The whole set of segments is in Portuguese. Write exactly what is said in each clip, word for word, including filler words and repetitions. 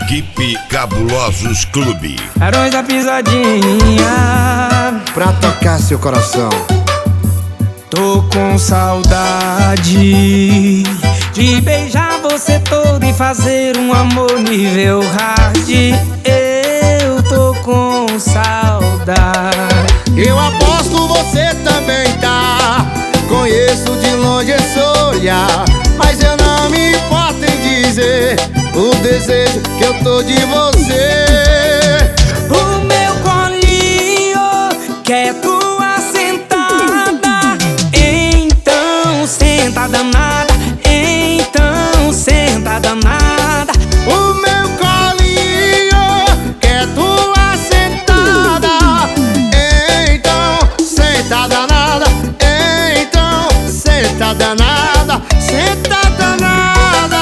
Equipe Cabulosos Clube. Barões da Pisadinha, pra tocar seu coração. tô com saudade de beijar você todo e fazer um amor nível hard. Eu tô com saudade. Eu aposto você também tá. Conheço de longe esse olhar, mas eu não me importo em dizer o desejo que eu tô de você. O meu colinho quer tua sentada, então senta danada, então senta danada. O meu colinho quer tua sentada, então senta danada, então senta danada, senta danada.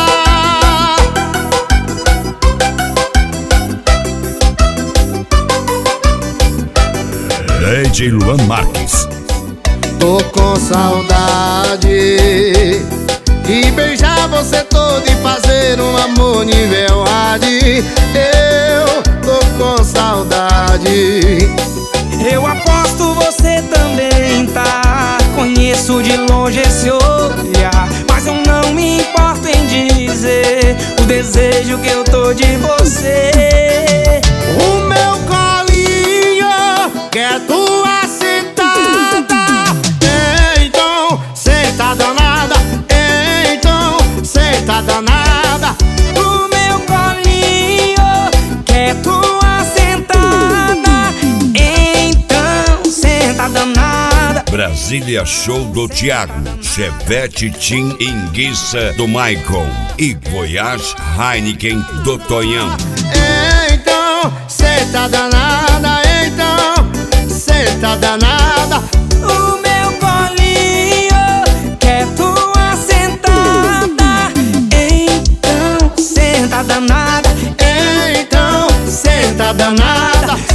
D J Luan Marques. Tô com saudade de beijar você todo e fazer um amor nível hard. Eu tô com saudade. Eu aposto você também tá. Conheço de longe esse olhar, mas eu não me importo em dizer o desejo que eu tô de você. O meu colinho quer tua sentada, então senta danada, então senta danada. O meu colinho quer tua sentada, então senta danada. Brasília Show do Thiago, Chevette Tim Enguiça do Michael e Goiás Heineken do Tonhão. Então senta danada, então senta danada. O meu colinho quer tua sentada, então senta danada, Então senta danada.